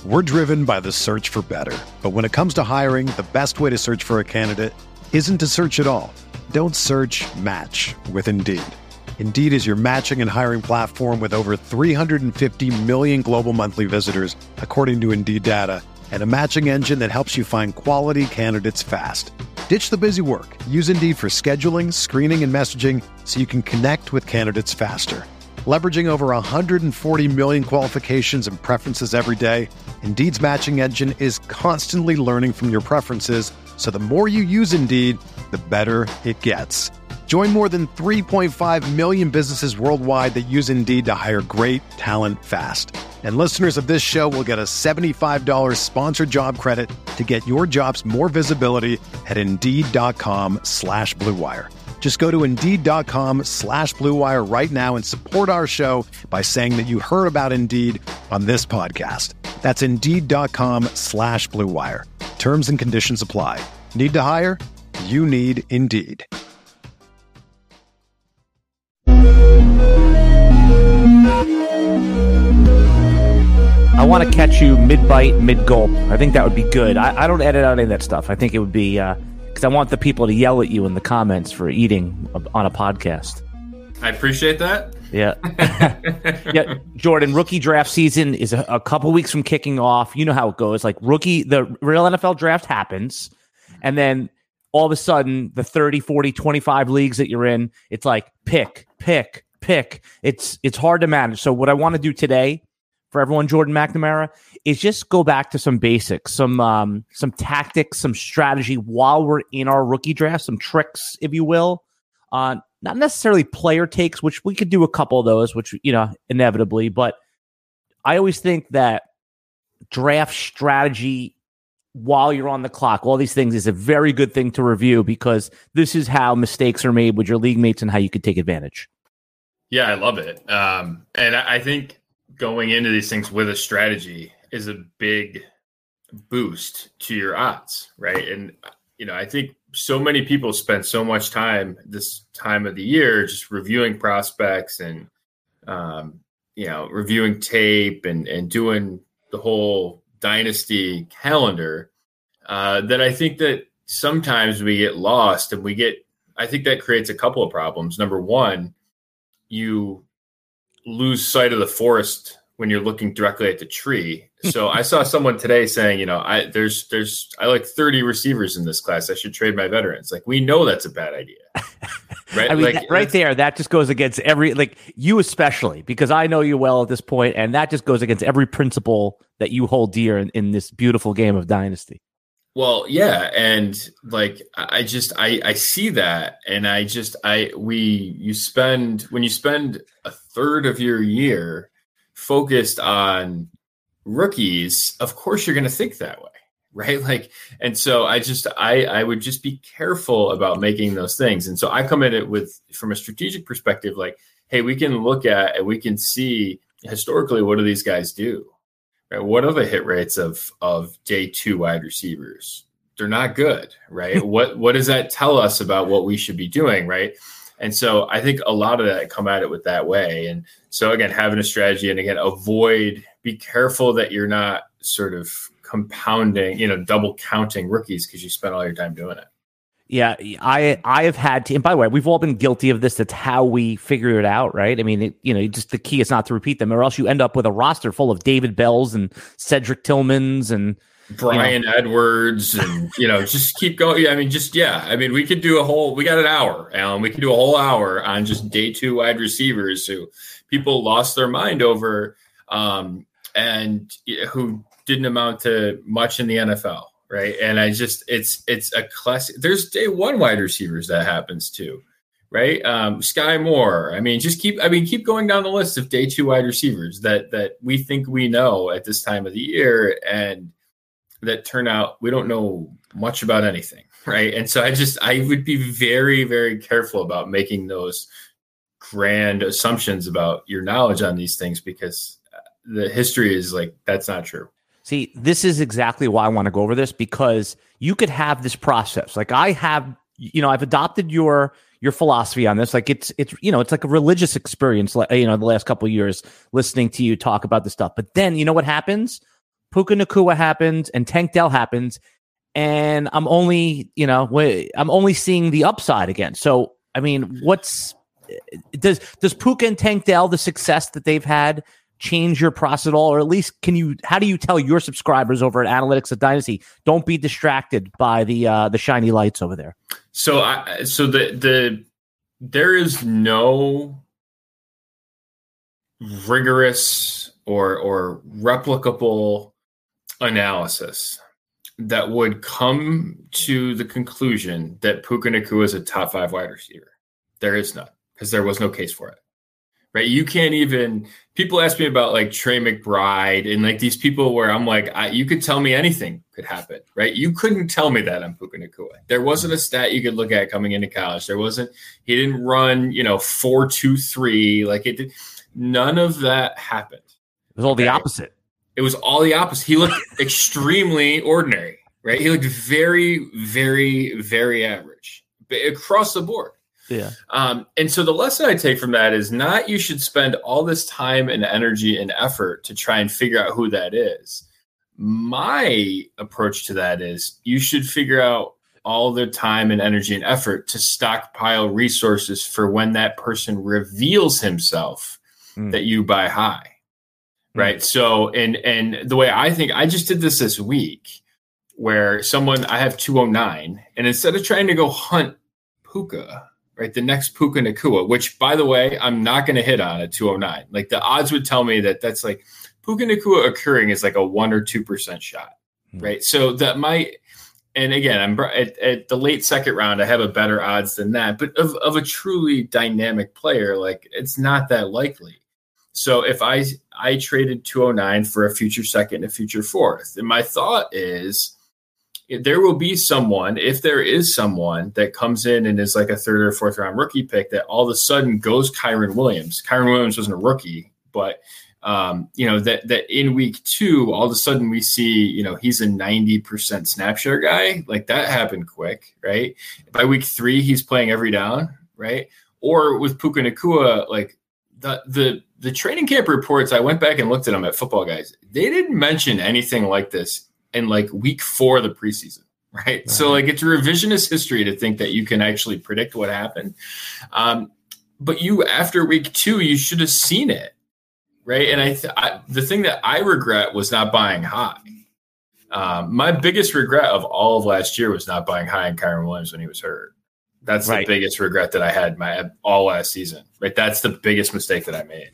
We're driven by the search for better. But when it comes to hiring, the best way to search for a candidate isn't to search at all. Don't search, match with Indeed. Indeed is your matching and hiring platform with over 350 million global monthly visitors, according to Indeed data, and a matching engine that helps you find quality candidates fast. Ditch the busy work. Use Indeed for scheduling, screening, and messaging so you can connect with candidates faster. Leveraging over 140 million qualifications and preferences every day, Indeed's matching engine is constantly learning from your preferences, so the more you use Indeed, the better it gets. Join more than 3.5 million businesses worldwide that use Indeed to hire great talent fast. And listeners of this show will get a $75 sponsored job credit to get your jobs more visibility at Indeed.com/Blue Wire. Just go to Indeed.com/Blue Wire right now and support our show by saying that you heard about Indeed on this podcast. That's Indeed.com/Blue Wire. Terms and conditions apply. Need to hire? You need Indeed. I want to catch you mid-bite, mid-gulp. I think that would be good. I don't edit out any of that stuff. I think it would be... because I want the people to yell at you in the comments for eating on a podcast. I appreciate that. Yeah. Yeah, Jordan, rookie draft season is a couple weeks from kicking off. You know how it goes. Like the real NFL draft happens, and then all of a sudden, the 30, 40, 25 leagues that you're in, it's like pick. It's hard to manage. So what I want to do today for everyone, Jordan McNamara, is just go back to some basics, some tactics, some strategy while we're in our rookie draft, some tricks, if you will. Not necessarily player takes, which we could do a couple of those, which, inevitably. But I always think that draft strategy while you're on the clock, all these things is a very good thing to review, because this is how mistakes are made with your league mates and how you could take advantage. Yeah, I love it. And I think going into these things with a strategy is a big boost to your odds, right? And, I think so many people spend so much time this time of the year just reviewing prospects and, reviewing tape and doing the whole dynasty calendar, that I think that sometimes we get lost, and I think that creates a couple of problems. Number one, you lose sight of the forest when you're looking directly at the tree. So I saw someone today saying, I like 30 receivers in this class. I should trade my veterans. Like, we know that's a bad idea. Right. I mean, right there, that just goes against you especially, because I know you well at this point, and that just goes against every principle that you hold dear in this beautiful game of Dynasty. Well, yeah. And I see that. And when you spend a third of your year focused on rookies, of course you're going to think that way. Right. And so I would just be careful about making those things. And so I come at it from a strategic perspective, hey, we can look at and we can see historically, what do these guys do? Right? What are the hit rates of day two wide receivers? They're not good, right? What does that tell us about what we should be doing, right? And so I think a lot of that come at it with that way. And so again, having a strategy, and again, be careful that you're not sort of compounding, double counting rookies because you spent all your time doing it. Yeah, I have had to, and by the way, we've all been guilty of this. That's how we figure it out, right? I mean, just the key is not to repeat them, or else you end up with a roster full of David Bells and Cedric Tillmans and Brian Edwards, and just keep going. I mean, we could do we got an hour, Alan. We could do a whole hour on just day two wide receivers who people lost their mind over, and who didn't amount to much in the NFL. Right. And it's a classic. There's day one wide receivers that happens to, right? Sky Moore. I mean, keep going down the list of day two wide receivers that we think we know at this time of the year, and that turn out we don't know much about anything. Right. And so I would be very, very careful about making those grand assumptions about your knowledge on these things, because the history is that's not true. See, this is exactly why I want to go over this, because you could have this process. I've adopted your philosophy on this. It's like a religious experience, the last couple of years listening to you talk about this stuff. But then you know what happens? Puka Nacua happens and Tank Dell happens, and I'm only seeing the upside again. So, I mean, does Puka and Tank Dell, the success that they've had, change your process at all? Or at least how do you tell your subscribers over at Analytics at Dynasty, don't be distracted by the shiny lights over there? So there is no rigorous or replicable analysis that would come to the conclusion that Puka Nacua is a top 5 wide receiver. There is none, because there was no case for it. Right? You can't even. People ask me about like Trey McBride and like these people where I'm like, you could tell me anything could happen, right? You couldn't tell me that on Puka Nacua. There wasn't a stat you could look at coming into college. He didn't run, 4.23. Like it did. None of that happened. It was all the opposite. It was all the opposite. He looked extremely ordinary, right? He looked very, very, very average across the board. Yeah. And so the lesson I take from that is not you should spend all this time and energy and effort to try and figure out who that is. My approach to that is you should figure out all the time and energy and effort to stockpile resources for when that person reveals himself that you buy high. Right. So, and the way I think, I just did this week where I have 209, and instead of trying to go hunt Puka, right, the next Puka Nacua, which by the way, I'm not going to hit on at 209. Like the odds would tell me that's like Puka Nacua occurring is like a 1 or 2% shot. Right. So that might, and again, I'm at the late second round, I have a better odds than that, but of a truly dynamic player, like it's not that likely. So if I traded 209 for a future second, a future fourth, and my thought is there will be someone, if there is someone that comes in and is like a third or fourth round rookie pick that all of a sudden goes Kyren Williams. Kyren Williams wasn't a rookie, but that in week 2, all of a sudden we see, he's a 90% snap share guy. Like that happened quick, right? By week 3, he's playing every down, right? Or with Puka Nacua, like the training camp reports, I went back and looked at them at Football Guys. They didn't mention anything like this in like week 4 of the preseason, right? So like it's revisionist history to think that you can actually predict what happened. But after week 2, you should have seen it, right? And the thing that I regret was not buying high. My biggest regret of all of last year was not buying high in Kyren Williams when he was hurt. That's the biggest regret that I had all last season, right? That's the biggest mistake that I made.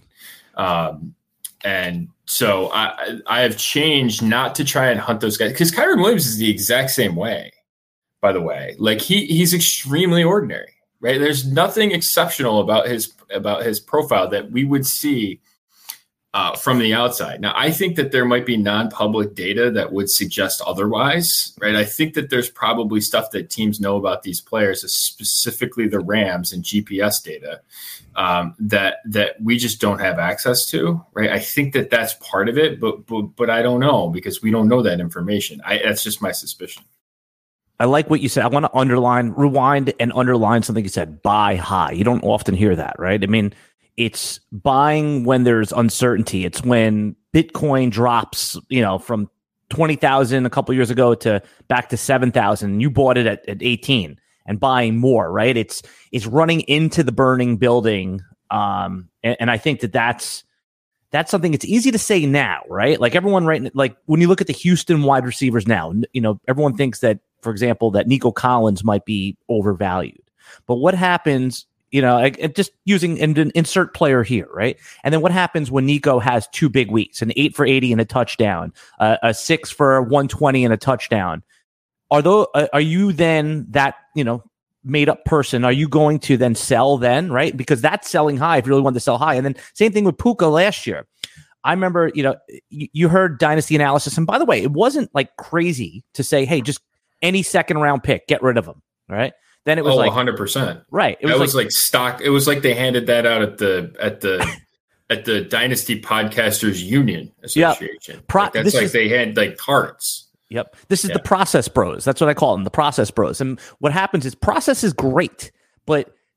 And so I have changed not to try and hunt those guys, because Kyren Williams is the exact same way, by the way. Like he's extremely ordinary, right? There's nothing exceptional about his profile that we would see from the outside. Now, I think that there might be non-public data that would suggest otherwise, right? I think that there's probably stuff that teams know about these players, specifically the Rams and GPS data, that we just don't have access to, right? I think that that's part of it, but I don't know, because we don't know that information. That's just my suspicion. I like what you said. I want to rewind and underline something you said, buy high. You don't often hear that, right? I mean, it's buying when there's uncertainty. It's when Bitcoin drops, from 20,000 a couple years ago to back to 7,000. You bought it at 18 and buying more, right? It's running into the burning building. And I think that's something it's easy to say now, right? Like everyone, right? Like when you look at the Houston wide receivers now, everyone thinks that, for example, that Nico Collins might be overvalued. But what happens? Just using an insert player here, right? And then what happens when Nico has 2 big weeks, an 8 for 80 and a touchdown, a 6 for 120 and a touchdown? Are you then that, made up person? Are you going to then sell then, right? Because that's selling high if you really want to sell high. And then same thing with Puka last year. I remember, you heard Dynasty Analysis. And by the way, it wasn't like crazy to say, hey, just any second round pick, get rid of him, right? Then it was 100%. Right. It was like stock. It was like they handed that out at the Dynasty Podcasters Union Association. Yep. They had like cards. Yep. This is the process bros. That's what I call them, the process bros. And what happens is process is great, but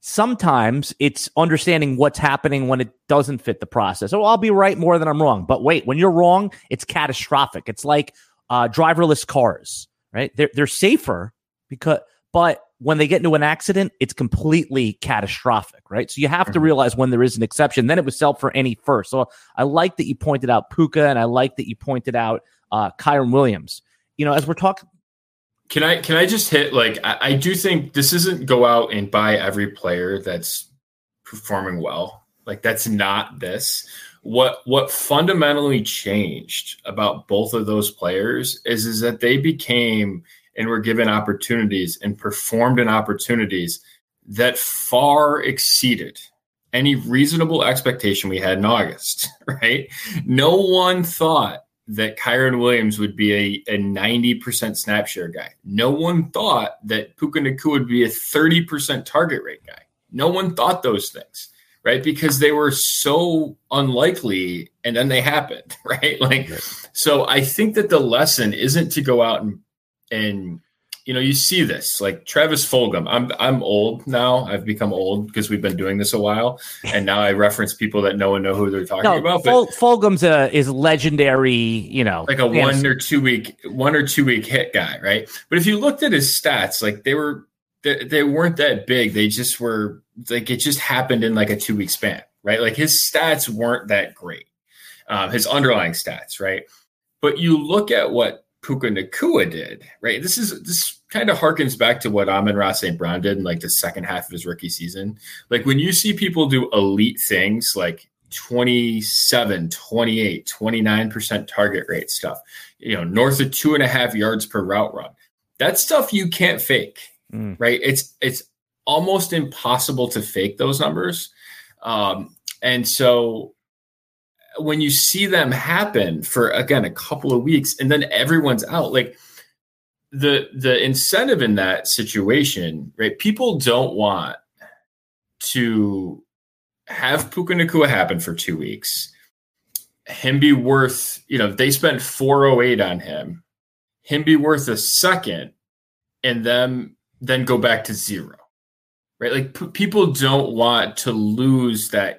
sometimes it's understanding what's happening when it doesn't fit the process. Oh, I'll be right more than I'm wrong. But wait, when you're wrong, it's catastrophic. It's like driverless cars, right? They're safer but when they get into an accident, it's completely catastrophic, right? So you have to realize when there is an exception. Then it was sell for any first. So I like that you pointed out Puka, and I like that you pointed out Kyren Williams. As we're talking. Can I just hit, like, I do think this isn't go out and buy every player that's performing well. Like, that's not this. What fundamentally changed about both of those players is that they became and were given opportunities and performed in opportunities that far exceeded any reasonable expectation we had in August, right? No one thought that Kyren Williams would be a 90% snap share guy. No one thought that Puka Nacua would be a 30% target rate guy. No one thought those things, right? Because they were so unlikely, and then they happened, right? Like, so I think that the lesson isn't to go out and you see this, like Travis Fulgham. I'm old now. I've become old because we've been doing this a while, and now I reference people that know who they're talking about. But Fulgham's is legendary, like a 1 or 2 week hit guy, right? But if you looked at his stats, like they weren't that big. They just were like, it just happened in like a 2 week span, right? Like his stats weren't that great, his underlying stats, right? But you look at what Puka Nacua did, right? This kind of harkens back to what Amon-Ra St. Brown did in like the second half of his rookie season. Like when you see people do elite things like 27, 28, 29% target rate stuff, north of 2.5 yards per route run, that stuff you can't fake, right? It's almost impossible to fake those numbers. And so when you see them happen for, again, a couple of weeks and then everyone's out, like the incentive in that situation, right? People don't want to have Puka Nacua happen for 2 weeks, him be worth, they spent $408 on him be worth a second, and then go back to zero, right? Like people don't want to lose that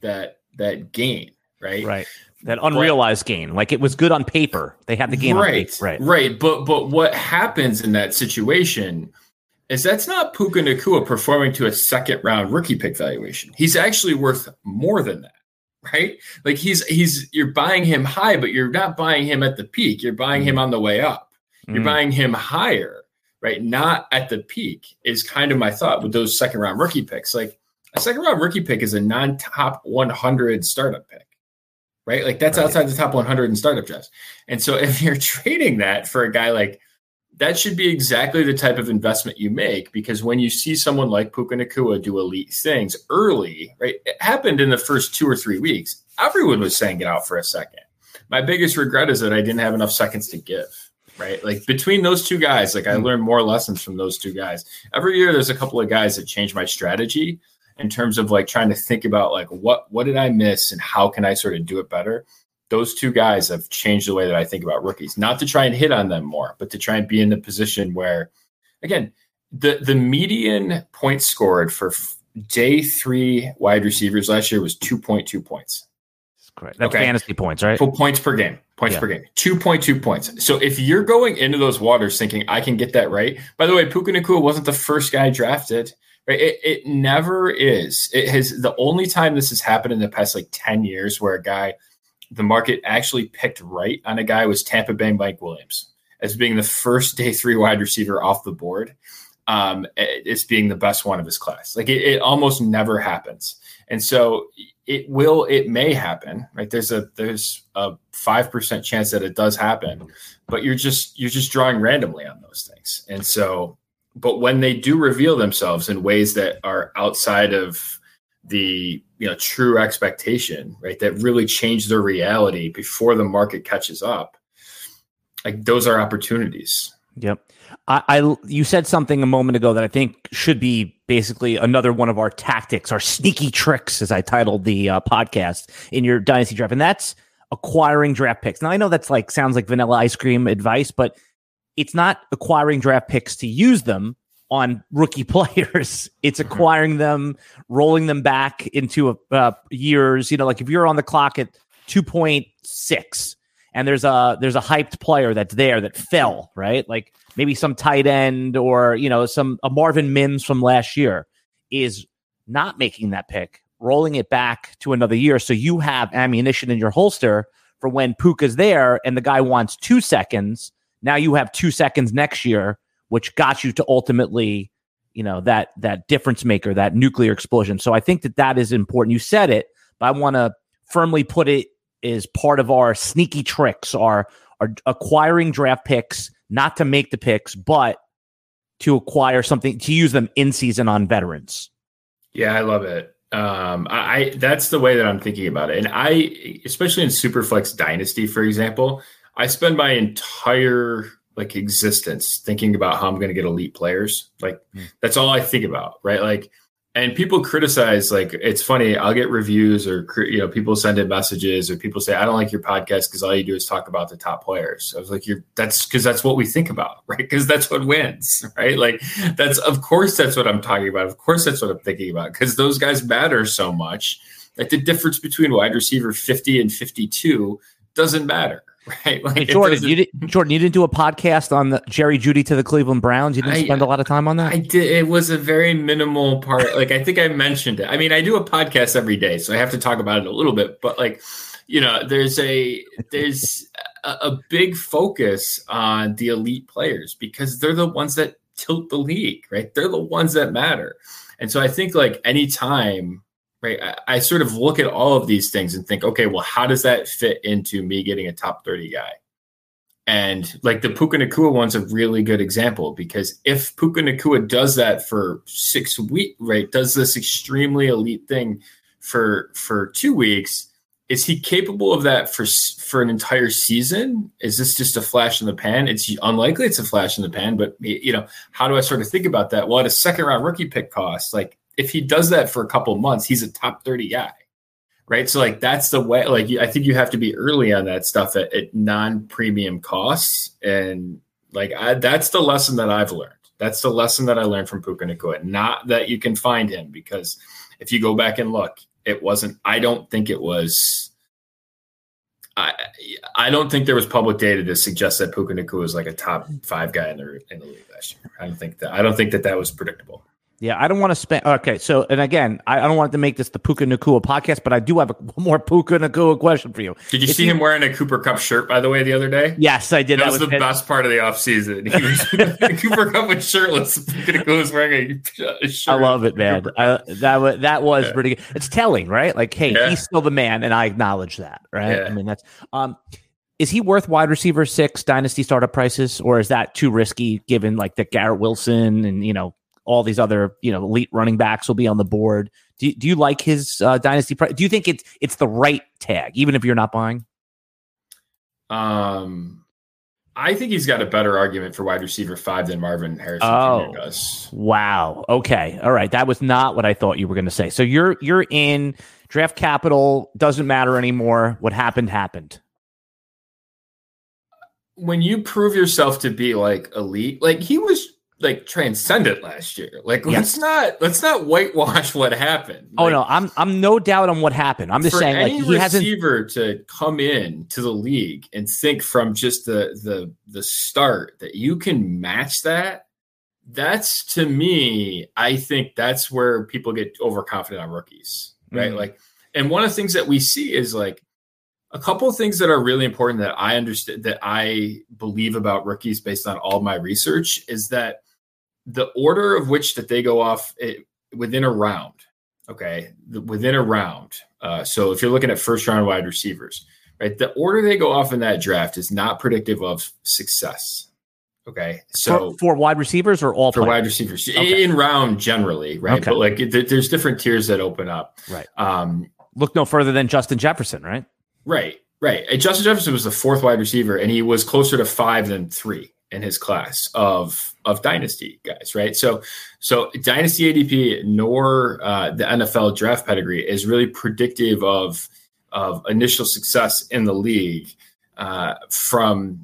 gain. Right. That unrealized gain. Like it was good on paper. They had the gain on paper. Right. But what happens in that situation is that's not Puka Nacua performing to a second round rookie pick valuation. He's actually worth more than that. Right. Like you're buying him high, but you're not buying him at the peak. You're buying him on the way up. You're buying him higher, right? Not at the peak is kind of my thought with those second round rookie picks. Like a second round rookie pick is a non-top 100 startup pick. Right? Like that's outside the top 100 in startup drafts. And so if you're trading that for a guy like that, should be exactly the type of investment you make, because when you see someone like Puka Nacua do elite things early, right? It happened in the first 2 or 3 weeks. Everyone was saying get out for a second. My biggest regret is that I didn't have enough seconds to give, right? Like between those two guys, like I learned more lessons from those two guys. Every year there's a couple of guys that change my strategy in terms of like trying to think about like what did I miss and how can I sort of do it better. Those two guys have changed the way that I think about rookies, not to try and hit on them more, but to try and be in the position where, again, the median points scored for day 3 wide receivers last year was 2.2 points. That's correct. That's fantasy points, right? Points per game. Points per game. 2.2 points. So if you're going into those waters thinking I can get that right, by the way, Puka Nacua wasn't the first guy drafted. Right? It never is. It has the only time this has happened in the past like 10 years where the market actually picked right on a guy was Tampa Bay Mike Williams as being the first day 3 wide receiver off the board. It's being the best one of his class. Like it almost never happens. And so it may happen, right? There's a 5% chance that it does happen, but you're just drawing randomly on those things. And so, but when they do reveal themselves in ways that are outside of the true expectation, right, that really change their reality before the market catches up, like those are opportunities. Yep. You said something a moment ago that I think should be basically another one of our tactics, our sneaky tricks, as I titled the podcast in your dynasty draft, and that's acquiring draft picks. Now I know that's sounds like vanilla ice cream advice, but it's not acquiring draft picks to use them on rookie players. It's acquiring them, rolling them back into years. Like if you're on the clock at 2.6 and there's a hyped player that's there that fell, right? Like maybe some tight end or, a Marvin Mims from last year is not making that pick, rolling it back to another year. So you have ammunition in your holster for when Puka's there and the guy wants 2 seconds. Now you have 2 seconds next year, which got you to ultimately, that difference maker, that nuclear explosion. So I think that is important. You said it, but I want to firmly put it as part of our sneaky tricks, are acquiring draft picks, not to make the picks, but to acquire something, to use them in season on veterans. Yeah, I love it. That's the way that I'm thinking about it. And especially in Superflex Dynasty, for example, I spend my entire existence thinking about how I'm going to get elite players. That's all I think about, right? And people criticize, it's funny, I'll get reviews or, people send in messages or people say, I don't like your podcast because all you do is talk about the top players. I was like, that's because that's what we think about, right? Because that's what wins, right? Of course, that's what I'm talking about. Of course, that's what I'm thinking about because those guys matter so much. The difference between wide receiver 50 and 52 doesn't matter. Right, hey, Jordan, you didn't do a podcast on the Jerry Jeudy to the Cleveland Browns. You didn't spend a lot of time on that. I did. It was a very minimal part. I think I mentioned it. I mean, I do a podcast every day, so I have to talk about it a little bit. But there's a big focus on the elite players because they're the ones that tilt the league, right? They're the ones that matter. And so I think anytime. Right. I sort of look at all of these things and think, okay, well, how does that fit into me getting a top 30 guy? And the Puka Nacua one's a really good example because if Puka Nacua does that for 6 weeks, right, does this extremely elite thing for 2 weeks, is he capable of that for an entire season? Is this just a flash in the pan? It's unlikely it's a flash in the pan, but how do I sort of think about that? Well, at a second round rookie pick cost, if he does that for a couple months, he's a top 30 guy, right? So that's the way, I think you have to be early on that stuff at non-premium costs. And that's the lesson that I've learned. That's the lesson that I learned from Puka Nacua. Not that you can find him because if you go back and look, I don't think there was public data to suggest that Puka Nacua was a top 5 guy in the league last year. I don't think that was predictable. Yeah, I don't want to spend. Okay, so, and again, I don't want to make this the Puka Nacua podcast, but I do have a more Puka Nacua question for you. Did you see him wearing a Cooper Kupp shirt, by the way, the other day? Yes, I did. That was the best part of the offseason. Cooper Kupp was shirtless. Puka Nacua was wearing a shirt. I love it, man. That was pretty good. It's telling, right? He's still the man, and I acknowledge that, right? Yeah. I mean, that's is he worth wide receiver 6 dynasty startup prices, or is that too risky given the Garrett Wilson and all these other, elite running backs will be on the board. Do you like his dynasty price? Do you think it's the right tag, even if you're not buying? I think he's got a better argument for wide receiver 5 than Marvin Harrison Jr. does. Wow. Okay. All right. That was not what I thought you were going to say. So you're in draft capital. Doesn't matter anymore. What happened. When you prove yourself to be elite, he was transcendent last year. Let's not whitewash what happened. Oh no, I'm no doubt on what happened. I'm just saying any receiver to come in to the league and think from just the start that you can match that. That's, to me, I think that's where people get overconfident on rookies, right? Mm-hmm. And one of the things that we see is a couple of things that are really important that I understand, that I believe about rookies based on all my research, is that the order of which that they go off within a round. Okay. Within a round. So if you're looking at first round wide receivers, right, the order they go off in that draft is not predictive of success. Okay. So for wide receivers or all for players? wide receivers in round generally. Right. Okay. But there's different tiers that open up. Right. Look no further than Justin Jefferson, right? Right. And Justin Jefferson was the 4th wide receiver, and he was closer to 5 than 3 in his class of dynasty guys, right? So dynasty ADP nor the NFL draft pedigree is really predictive of initial success in the league from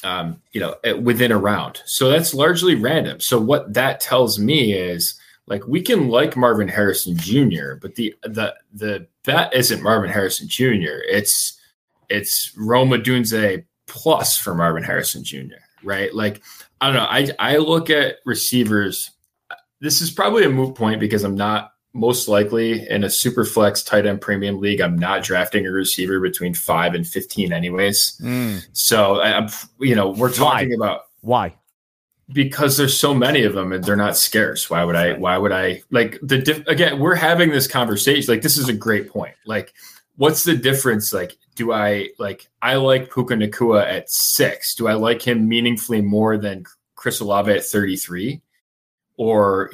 within a round. So that's largely random. So what that tells me is like we can like Marvin Harrison Jr., but the bet isn't Marvin Harrison Jr. It's Rome Odunze plus for Marvin Harrison Jr. Right? Like I don't know. I look at receivers. This is probably a moot point because I'm not most likely in a super flex tight end premium league. I'm not drafting a receiver between 5 and 15 anyways. So we're talking about why, because there's so many of them and they're not scarce. Why would I like again, we're having this conversation. Like, this is a great point. Like, what's the difference? Like, I like Puka Nacua at 6. Do I like him meaningfully more than Chris Olave at 33? Or,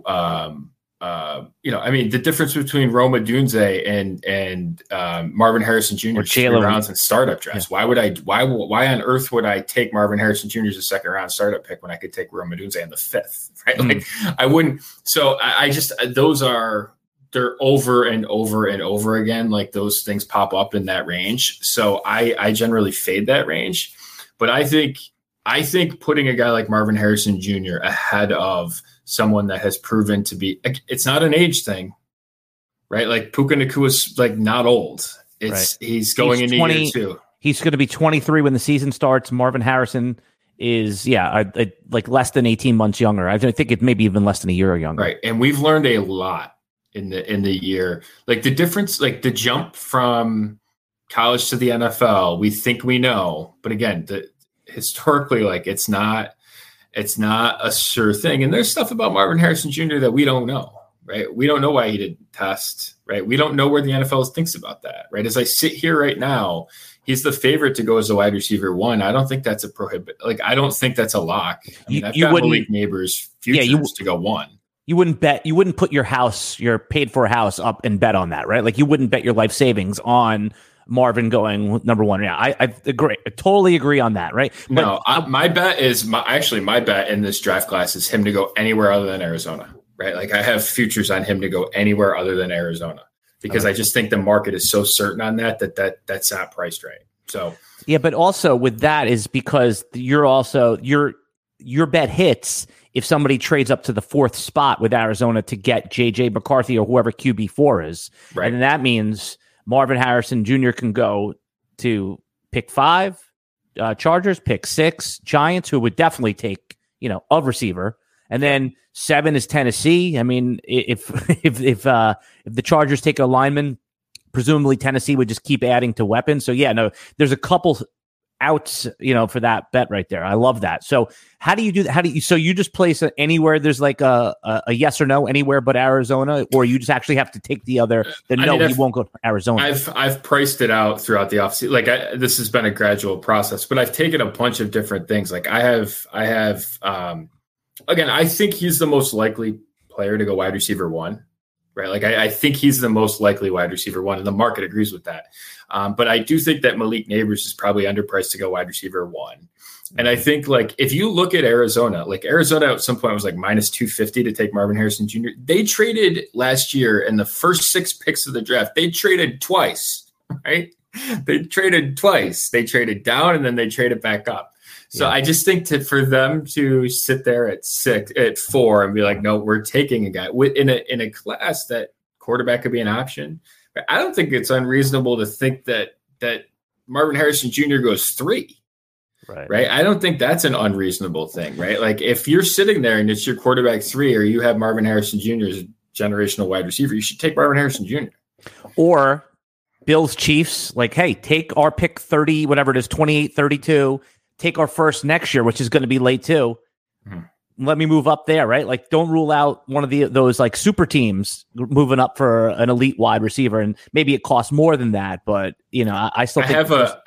I mean, the difference between Rome Odunze and Marvin Harrison Jr. 3 rounds in startup drafts. Yeah. Why on earth would I take Marvin Harrison Jr. as a 2nd round startup pick when I could take Rome Odunze in the 5th? Right? Like, I wouldn't. So I just, they're over and over and over again. Like, those things pop up in that range. So I generally fade that range, but I think putting a guy like Marvin Harrison Jr. ahead of someone that has proven to be, it's not an age thing, right? Like, Puka Nacua is like not old. He's going into year 2. He's going to be 23 when the season starts. Marvin Harrison is like less than 18 months younger. I think it may be even less than a year younger. Right. And we've learned a lot in the year, like the difference, like the jump from college to the NFL, we think we know, but again, historically, like it's not a sure thing. And there's stuff about Marvin Harrison Jr. that we don't know, right? We don't know why he didn't test, right? We don't know where the NFL thinks about that, right? As I sit here right now, he's the favorite to go as a wide receiver 1. I don't think that's a I don't think that's a lock. I mean, I've got Malik Neighbors futures to go 1. You wouldn't put your paid for house up and bet on that, right? Like, you wouldn't bet your life savings on Marvin going number 1. Yeah, I agree. I totally agree on that, right? No, my bet in this draft class is him to go anywhere other than Arizona, right? Like, I have futures on him to go anywhere other than Arizona because I just think the market is so certain on that's not priced right. So yeah, but also with that is because your bet hits if somebody trades up to the 4th spot with Arizona to get JJ McCarthy or whoever QB4 is, right? And that means Marvin Harrison Jr. can go to pick 5, Chargers, pick 6, Giants, who would definitely take, a receiver. And then 7 is Tennessee. I mean, if the Chargers take a lineman, presumably Tennessee would just keep adding to weapons. So yeah, no, there's a couple outs, for that bet right there. I love that. So how do you do that? So you just place anywhere there's like a yes or no anywhere but Arizona, or you just actually have to take the other, he won't go to Arizona. I've priced it out throughout the offseason. Like, this has been a gradual process, but I've taken a bunch of different things. Like, I have again, I think he's the most likely player to go wide receiver 1. Right. Like, I think he's the most likely wide receiver 1, and the market agrees with that. But I do think that Malik Neighbors is probably underpriced to go wide receiver 1. And I think, like, if you look at Arizona, like Arizona at some point was like minus 250 to take Marvin Harrison Jr. They traded last year in the first 6 picks of the draft. They traded twice, right? They traded twice. They traded down and then they traded back up. So yeah. I just think for them to sit there at 4 and be like, no, we're taking a guy in a class that quarterback could be an option. I don't think it's unreasonable to think that Marvin Harrison Jr. goes 3. Right. I don't think that's an unreasonable thing, right? Like, if you're sitting there and it's your quarterback 3, or you have Marvin Harrison Jr. as a generational wide receiver, you should take Marvin Harrison Jr. Or Bills Chiefs, like, hey, take our pick 30, whatever it is, 28, 32. Take our first next year, which is going to be late too. Let me move up there, right? Like, don't rule out one of those like super teams moving up for an elite wide receiver, and maybe it costs more than that. But I still think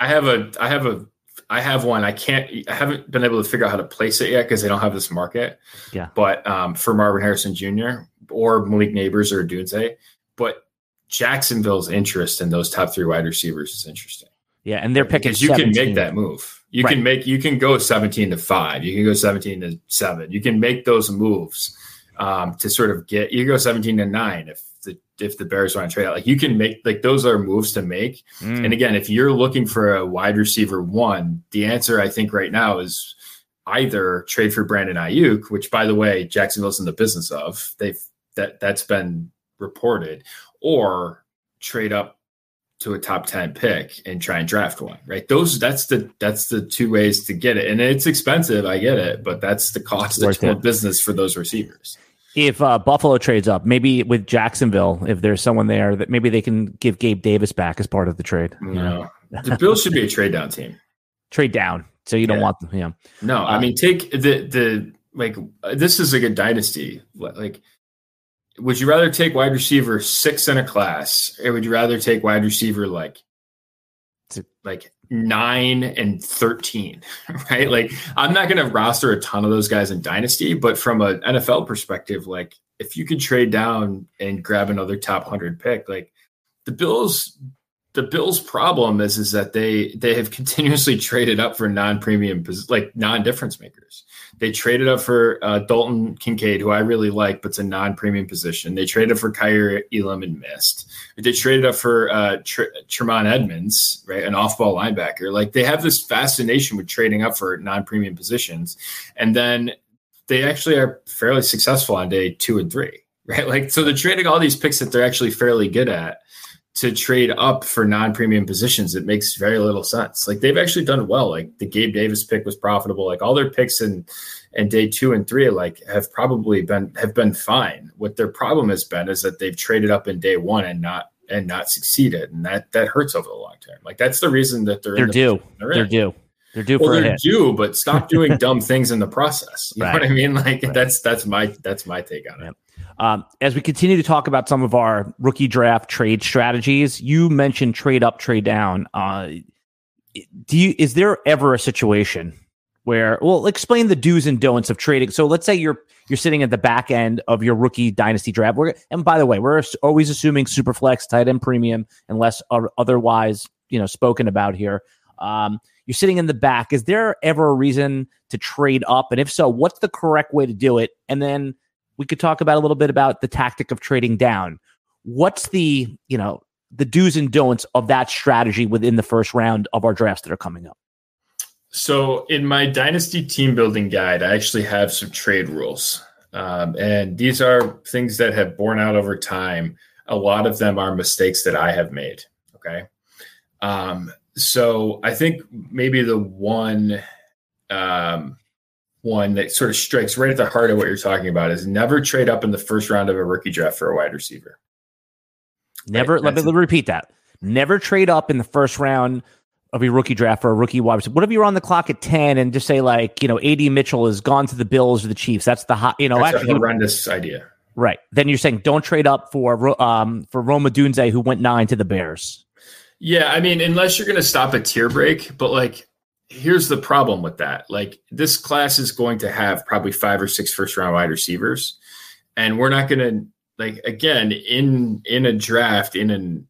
I have one. I haven't been able to figure out how to place it yet because they don't have this market. Yeah. But for Marvin Harrison Jr. or Malik Neighbors or Odunze, but Jacksonville's interest in those top 3 wide receivers is interesting. Yeah, and they're picking. Because you can make that move. You can go 17-5. You can go 17-7. You can make those moves to sort of you can go 17-9 if the Bears want to trade out. Like you can make like those are moves to make. And again, if you're looking for a wide receiver one, the answer I think right now is either trade for Brandon Ayuk, which by the way, Jacksonville's in the business of. That's been reported, or trade up to a top 10 pick and try and draft one, right? That's the two ways to get it. And it's expensive. I get it, but that's the cost of business for those receivers. If Buffalo trades up, maybe with Jacksonville, if there's someone there that maybe they can give Gabe Davis back as part of the trade. No, the Bills should be a trade down team. Trade down. So you don't want them. Yeah. No, I mean, take the like, this is like a dynasty. Like, would you rather take wide receiver 6 in a class, or would you rather take wide receiver like 9 and 13, right? Like, I'm not going to roster a ton of those guys in dynasty, but from an NFL perspective, like if you could trade down and grab another top 100 pick, like the Bills problem is that they have continuously traded up for non-premium, like non-difference makers. They traded up for Dalton Kincaid, who I really like, but it's a non-premium position. They traded for Kaiir Elam and missed. They traded up for Tremont Edmonds, right, an off-ball linebacker. Like they have this fascination with trading up for non-premium positions, and then they actually are fairly successful on day 2 and 3, right? Like so, they're trading all these picks that they're actually fairly good at to trade up for non-premium positions. It makes very little sense. Like they've actually done well. Like the Gabe Davis pick was profitable. Like all their picks in day 2 and 3, like have been fine. What their problem has been is that they've traded up in day 1 and not succeeded. And that hurts over the long term. Like that's the reason that they're due. They're due for a hit. But stop doing dumb things in the process. You know what I mean? Like that's my take on it. As we continue to talk about some of our rookie draft trade strategies, you mentioned trade up, trade down. Is there ever a situation where, well, explain the do's and don'ts of trading? So let's say you're sitting at the back end of your rookie dynasty draft. And by the way, we're always assuming Superflex, tight end premium, unless otherwise, spoken about here. You're sitting in the back. Is there ever a reason to trade up? And if so, what's the correct way to do it? And then we could talk about a little bit about the tactic of trading down. What's the do's and don'ts of that strategy within the first round of our drafts that are coming up? So in my dynasty team building guide, I actually have some trade rules. And these are things that have borne out over time. A lot of them are mistakes that I have made. Okay. So I think maybe the one that sort of strikes right at the heart of what you're talking about is never trade up in the first round of a rookie draft for a wide receiver. Never. Right? Let me repeat that. Never trade up in the first round of your rookie draft for a rookie wide receiver. What if you're on the clock at 10 and just say A.D. Mitchell has gone to the Bills or the Chiefs? That's the hot, that's a horrendous idea. Right. Then you're saying don't trade up for Rome Odunze, who went 9 to the Bears. Yeah. I mean, unless you're going to stop a tier break, but here's the problem with that. Like this class is going to have probably 5 or 6 first round wide receivers. And we're not going to again, in a draft, in an,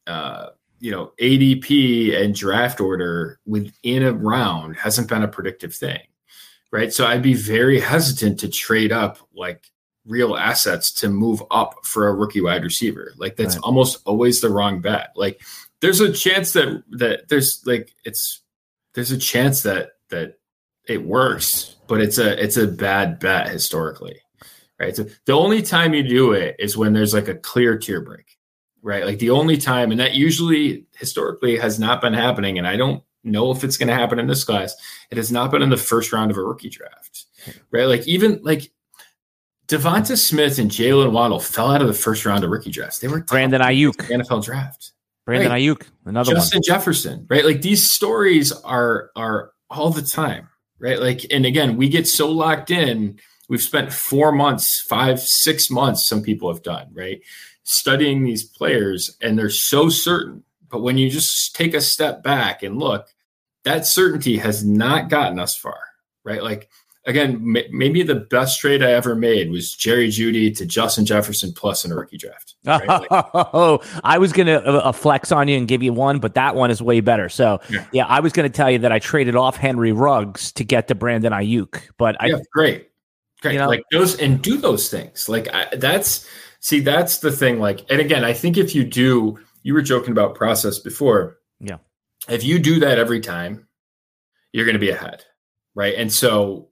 ADP and draft order within a round hasn't been a predictive thing. Right. So I'd be very hesitant to trade up real assets to move up for a rookie wide receiver. That's almost always the wrong bet. There's a chance that there's a chance that it works, but it's a bad bet historically, right? So the only time you do it is when there's a clear tier break, right? The only time, and that usually historically has not been happening. And I don't know if it's going to happen in this class. It has not been in the first round of a rookie draft, right? Even Devonta Smith and Jalen Waddle fell out of the first round of rookie drafts. They were Brandon Ayuk NFL draft. Brandon Ayuk, another Justin one. Jefferson, right? These stories are all the time, right? And again, we get so locked in. We've spent 4 months, 5, 6 months, some people have done, right? Studying these players, and they're so certain. But when you just take a step back and look, that certainty has not gotten us far, right? Again, maybe the best trade I ever made was Jerry Jeudy to Justin Jefferson plus in a rookie draft. Right? I was going to flex on you and give you one, but that one is way better. So, yeah I was going to tell you that I traded off Henry Ruggs to get to Brandon Ayuk. But great. Those and do those things. See, that's the thing. Like, and again, I think if you were joking about process before. Yeah. If you do that every time, you're going to be ahead. Right. And so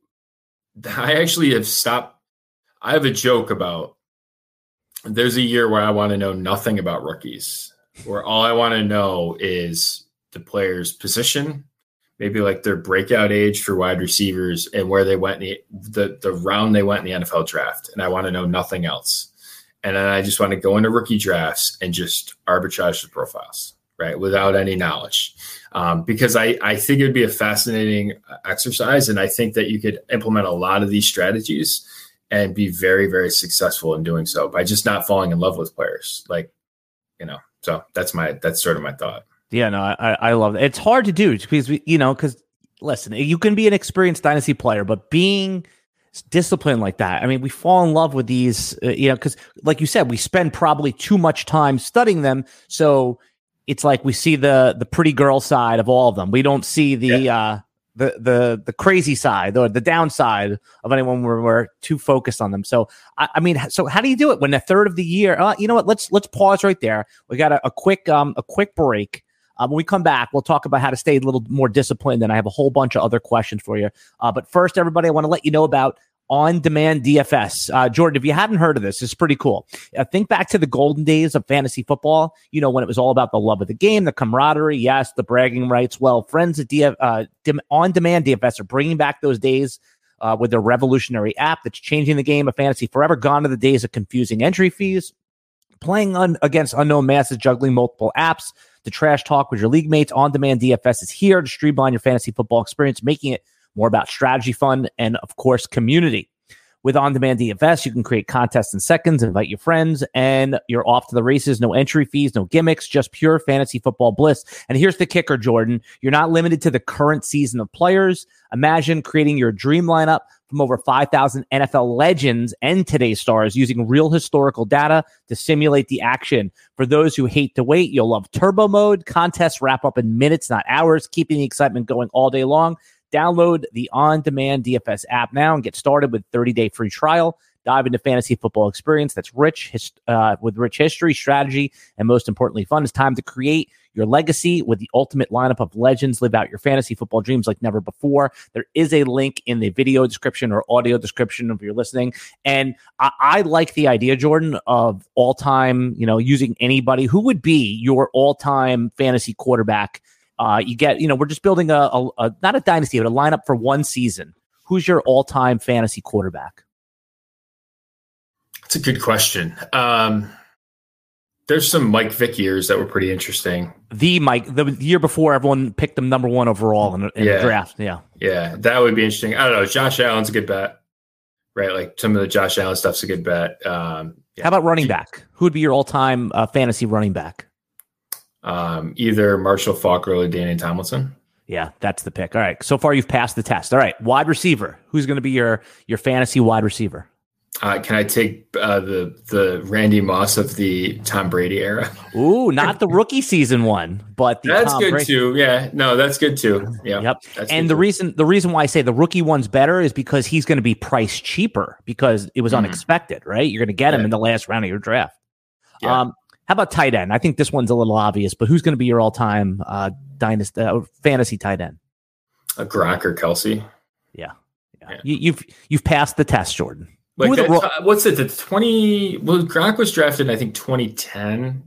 I actually have stopped. I have a joke about there's a year where I want to know nothing about rookies, where all I want to know is the player's position, maybe like their breakout age for wide receivers and where they went in the round they went in the NFL draft. And I want to know nothing else. And then I just want to go into rookie drafts and just arbitrage the profiles, right, without any knowledge. Because I think it would be a fascinating exercise. And I think that you could implement a lot of these strategies and be very, very successful in doing so by just not falling in love with players. Like, so that's sort of my thought. Yeah, no, I love it. It's hard to do because because listen, you can be an experienced dynasty player, but being disciplined like that, I mean, we fall in love with these, because like you said, we spend probably too much time studying them. So it's like we see the pretty girl side of all of them. We don't see the crazy side or the downside of anyone where we're too focused on them. So, I mean, so how do you do it when a third of the year, you know what, let's pause right there. We got a quick break. When we come back, we'll talk about how to stay a little more disciplined, and I have a whole bunch of other questions for you. But first, everybody, I want to let you know about On-Demand DFS. Jordan, if you haven't heard of this, it's pretty cool. Think back to the golden days of fantasy football, when it was all about the love of the game, the camaraderie, yes, the bragging rights. Well, friends at On-Demand DFS are bringing back those days with their revolutionary app that's changing the game of fantasy forever. Gone are the days of confusing entry fees, playing against unknown masses, juggling multiple apps to trash talk with your league mates. On-Demand DFS is here to streamline your fantasy football experience, making it more about strategy, fun, and, of course, community. With On-Demand DFS, you can create contests in seconds, invite your friends, and you're off to the races. No entry fees, no gimmicks, just pure fantasy football bliss. And here's the kicker, Jordan. You're not limited to the current season of players. Imagine creating your dream lineup from over 5,000 NFL legends and today's stars using real historical data to simulate the action. For those who hate to wait, you'll love turbo mode. Contests wrap up in minutes, not hours, keeping the excitement going all day long. Download the On-Demand DFS app now and get started with 30-day free trial. Dive into fantasy football experience that's rich with rich history, strategy, and most importantly, fun. It's time to create your legacy with the ultimate lineup of legends. Live out your fantasy football dreams like never before. There is a link in the video description or audio description if you're listening. And I like the idea, Jordan, of all-time, using anybody. Who would be your all-time fantasy quarterback? You get, we're just building a not a dynasty, but a lineup for one season. Who's your all-time fantasy quarterback? That's a good question. There's some Mike Vick years that were pretty interesting. The year before everyone picked him number one overall in the draft. Yeah. Yeah, that would be interesting. I don't know. Josh Allen's a good bet, right? Like some of the Josh Allen stuff's a good bet. How about running back? Who would be your all-time fantasy running back? Either Marshall Faulk or Daniel Tomlinson. Yeah, that's the pick. All right. So far, you've passed the test. All right. Wide receiver. Who's going to be your fantasy wide receiver? Can I take the Randy Moss of the Tom Brady era? Ooh, not the rookie season one, but that's Tom good Brady. Too. Yeah, no, that's good too. Yeah. Yep. And the reason why I say the rookie one's better is because he's going to be priced cheaper because it was unexpected, right? You're going to get him in the last round of your draft. Yeah. How about tight end? I think this one's a little obvious, but who's going to be your all-time fantasy tight end? Gronk or Kelsey. Yeah. You've passed the test, Jordan. Like what's it? The 20. Well, Gronk was drafted, I think 2010,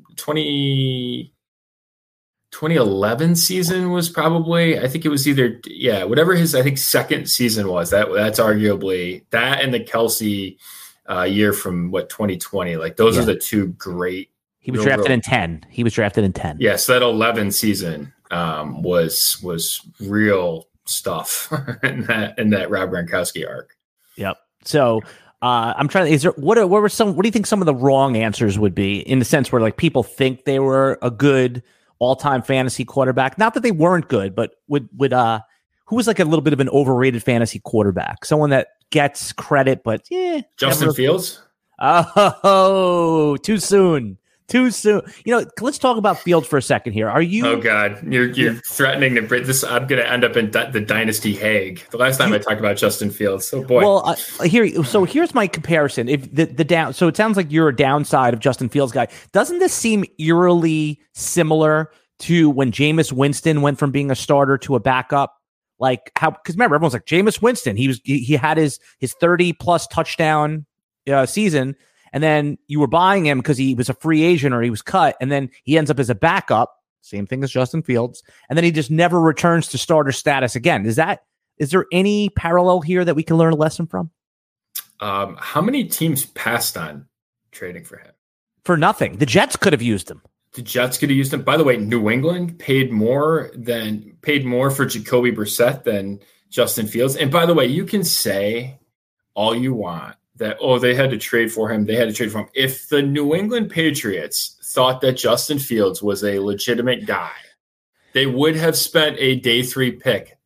2011 season was probably. I think it was either whatever his second season was. That's arguably that and the Kelsey year from 2020. Like those are the two great. He was drafted in 10. He was drafted in 10. Yes, that 11 season was real stuff in that Rob Gronkowski arc. Yep. So I'm trying to. Is there what do you think some of the wrong answers would be in the sense where like people think they were a good all-time fantasy quarterback? Not that they weren't good, but would who was like a little bit of an overrated fantasy quarterback? Someone that gets credit, but Justin Fields. Oh, too soon. Too soon. Let's talk about Fields for a second here. Are you? Oh God, you're threatening to break this. I'm going to end up in the Dynasty Hague. The last time I talked about Justin Fields. So boy. Well, here's my comparison. If the down, so it sounds like you're a downside of Justin Fields guy. Doesn't this seem eerily similar to when Jameis Winston went from being a starter to a backup? Like how? Because remember, everyone's like Jameis Winston. He had his 30+ touchdown season. And then you were buying him because he was a free agent or he was cut. And then he ends up as a backup. Same thing as Justin Fields. And then he just never returns to starter status again. Is there any parallel here that we can learn a lesson from? How many teams passed on trading for him? For nothing. The Jets could have used him. The Jets could have used him. By the way, New England paid more for Jacoby Brissett than Justin Fields. And by the way, you can say all you want that, they had to trade for him. They had to trade for him. If the New England Patriots thought that Justin Fields was a legitimate guy, they would have spent a day 3 pick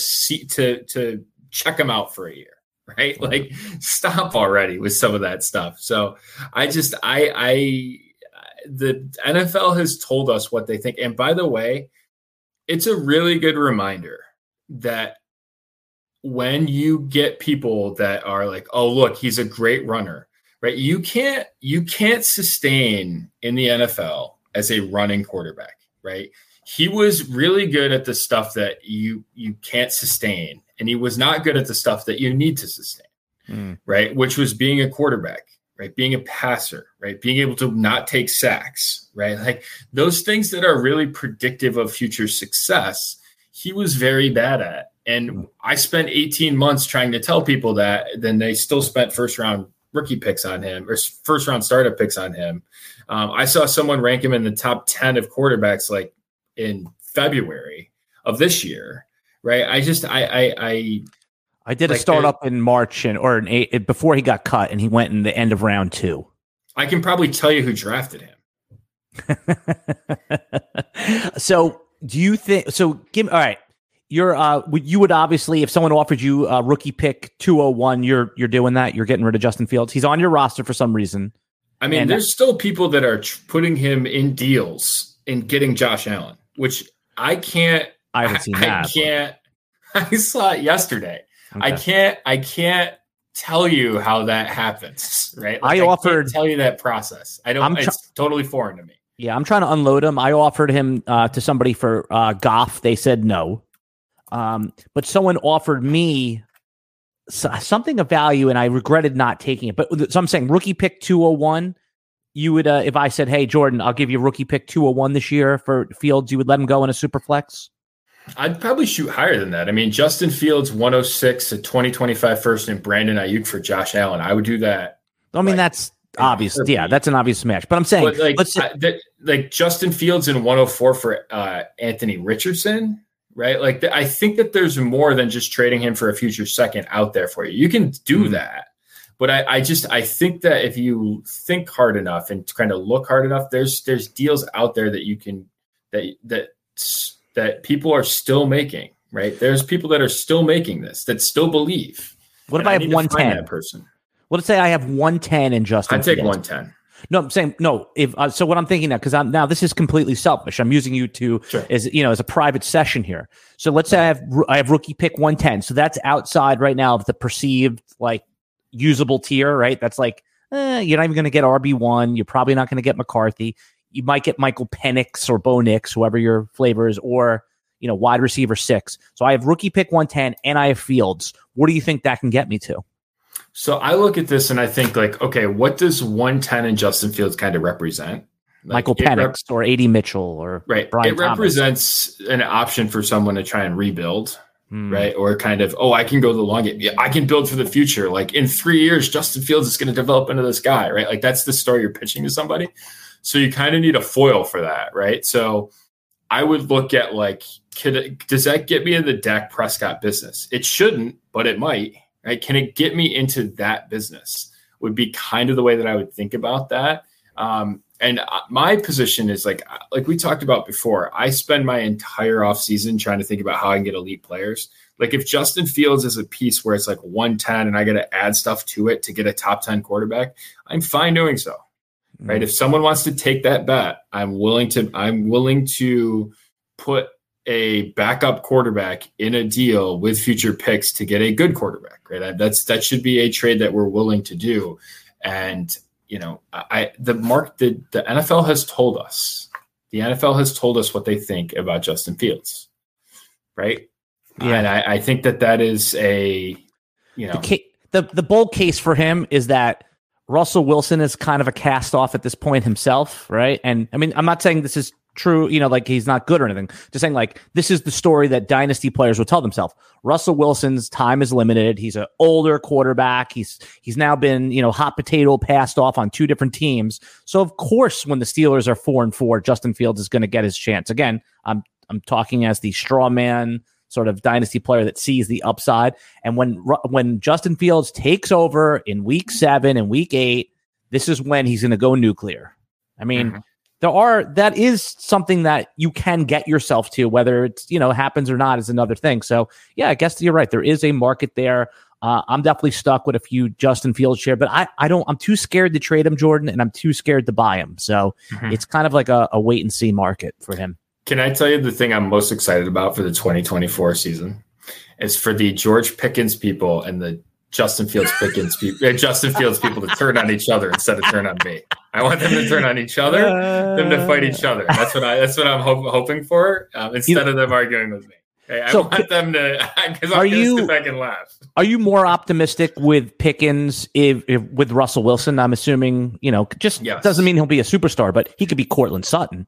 to check him out for a year, right? Like, stop already with some of that stuff. So the NFL has told us what they think. And by the way, it's a really good reminder that when you get people that are like, oh, look, he's a great runner, right? You can't sustain in the NFL as a running quarterback, right? He was really good at the stuff that you can't sustain, and he was not good at the stuff that you need to sustain, right? Which was being a quarterback, right? Being a passer, right? Being able to not take sacks, right? Like those things that are really predictive of future success, he was very bad at. And I spent 18 months trying to tell people that, then they still spent first-round rookie picks on him or first-round startup picks on him. I saw someone rank him in the top 10 of quarterbacks like in February of this year, right? I did a startup in March before he got cut, and he went in the end of round 2. I can probably tell you who drafted him. So do you think? So give me all right. You would obviously, if someone offered you a rookie pick 201, you're doing that. You're getting rid of Justin Fields. He's on your roster for some reason. I mean, there's still people that are putting him in deals and getting Josh Allen, which I can't. I haven't seen that. I can't. I saw it yesterday. Okay. I can't tell you how that happens. Right? Like, I can't tell you that process. I don't. It's totally foreign to me. Yeah, I'm trying to unload him. I offered him to somebody for Goff. They said no. But someone offered me something of value, and I regretted not taking it. But so I'm saying rookie pick 201. You would, if I said, "Hey, Jordan, I'll give you a rookie pick 201 this year for Fields," you would let him go in a super flex? I'd probably shoot higher than that. I mean, Justin Fields 106, a 2025 first, and Brandon Ayuk for Josh Allen. I would do that. I mean, that's obvious. Yeah, that's an obvious match. But I'm saying, like Justin Fields in 104 for Anthony Richardson. Right. Like I think that there's more than just trading him for a future second out there for you. You can do that. But I think that if you think hard enough and kind of look hard enough, there's deals out there that you can, that people are still making, right? There's people that are still making this, that still believe. What if I have 110? That person. Let's say I have 110 in Justin I'd take Fields. 110. No, I'm saying no. If so, what I'm thinking now, because now this is completely selfish. I'm using you to as a private session here. So let's say I have rookie pick 110. So that's outside right now of the perceived like usable tier, right? That's like you're not even going to get RB1. You're probably not going to get McCarthy. You might get Michael Penix or Bo Nix, whoever your flavor is, or wide receiver 6. So I have rookie pick 110 and I have Fields. What do you think that can get me to? So I look at this and I think like, okay, what does 110 and Justin Fields kind of represent? Like Michael Penix or A.D. Mitchell or right. Brian It represents an option for someone to try and rebuild, right? Or kind of, I can go the long game. Yeah, I can build for the future. Like in 3 years, Justin Fields is going to develop into this guy, right? Like that's the story you're pitching to somebody. So you kind of need a foil for that, right? So I would look at like, does that get me in the Dak Prescott business? It shouldn't, but it might. Right? Can it get me into that business? Would be kind of the way that I would think about that. And my position is like we talked about before, I spend my entire offseason trying to think about how I can get elite players. Like if Justin Fields is a piece where it's like 110 and I got to add stuff to it to get a top 10 quarterback, I'm fine doing so. right? If someone wants to take that bet, I'm willing to put a backup quarterback in a deal with future picks to get a good quarterback, right? That should be a trade that we're willing to do. And, the NFL has told us, what they think about Justin Fields, right? Yeah. And I think that is the bold case for him is that Russell Wilson is kind of a cast off at this point himself, right? And I mean, I'm not saying this is true, like he's not good or anything. Just saying like this is the story that dynasty players will tell themselves. Russell Wilson's time is limited. He's an older quarterback. He's now been, hot potato passed off on 2 different teams. So of course, when the Steelers are 4-4, Justin Fields is going to get his chance. Again, I'm talking as the straw man sort of dynasty player that sees the upside. And when Justin Fields takes over in week 7 and week 8, this is when he's going to go nuclear. I mean, that is something that you can get yourself to, whether it's, happens or not is another thing. So yeah, I guess you're right. There is a market there. I'm definitely stuck with a few Justin Fields share, but I'm too scared to trade him, Jordan, and I'm too scared to buy him. So it's kind of like a wait and see market for him. Can I tell you the thing I'm most excited about for the 2024 season is for the George Pickens people and the Justin Fields people to turn on each other instead of turn on me. I want them to turn on each other, them to fight each other. That's what I'm hoping for instead of them arguing with me. Okay? I want them to, because I'm going to sit back and laugh. Are you more optimistic with Pickens if with Russell Wilson? I'm assuming, doesn't mean he'll be a superstar, but he could be Cortland Sutton.